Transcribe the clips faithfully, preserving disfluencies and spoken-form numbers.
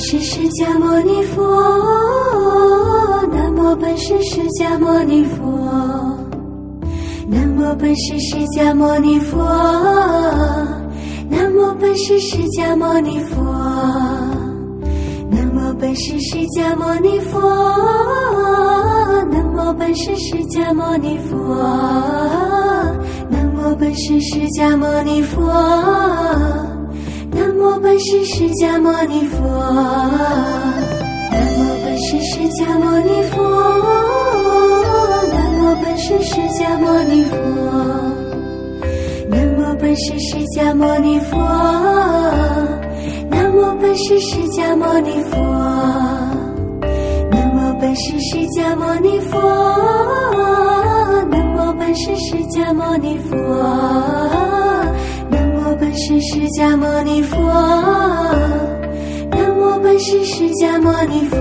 师释迦牟尼佛，南无本师释迦牟尼佛，南无本师释迦牟尼佛，南无本师释迦牟尼佛，南无本师释迦牟尼佛，南无本师释迦牟尼佛，南无本师释迦牟尼佛，南无本师释迦牟尼佛，南无本师释迦牟尼佛，南无本师释迦牟尼佛，南无本师释迦牟尼佛，南无本师释迦牟尼佛，南无本师释迦牟尼佛，南无本师释迦牟尼佛，南无本师释迦牟尼佛，南无本师释迦牟尼佛。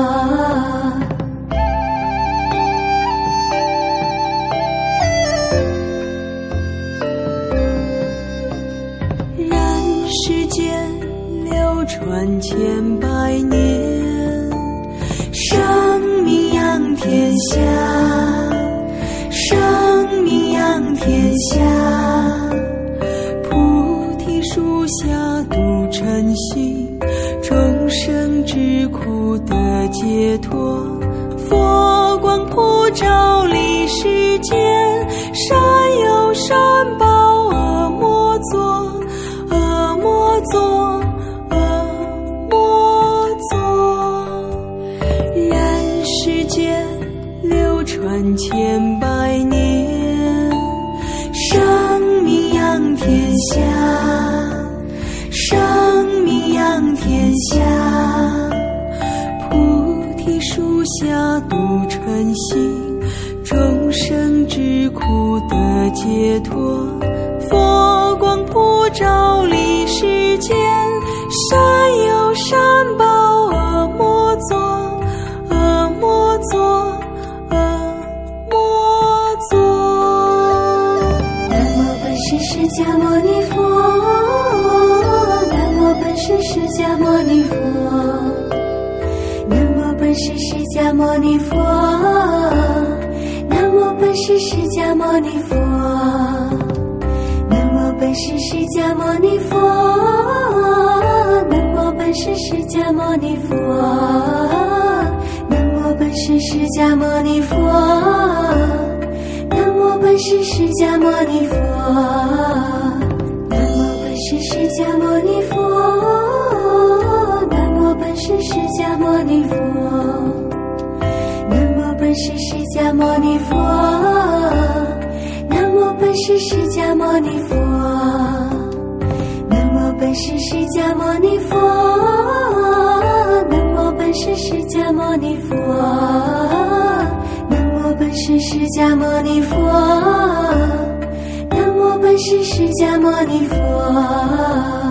人世间流传千百年，生命扬天下，生命扬天下，菩提树下度尘心，众生之苦得解脱，佛光普照立世间，善有善报，恶莫作，恶莫作，恶莫作。人世间流传千百年，生命扬天下，生命扬天下，菩提树下度尘心，众生之苦得解脱，佛光普照立世间，善有善报，恶莫作，恶莫作，恶莫作。 南无本师释迦牟尼佛，南无本师释迦牟尼佛，南无本师释迦牟尼佛，南无本师释迦牟尼佛，南无本师释迦牟尼佛，南无本师释迦牟尼佛，南无本师释迦牟尼佛，南无本师释迦牟尼佛，南无本师释迦牟尼佛，南无本师释迦牟尼佛，南无本师释迦牟尼佛，南无本师释迦牟尼佛，南无本师释迦牟尼佛，南无本师释迦牟尼佛，南无本师释迦牟尼佛，南无本师释迦牟尼佛。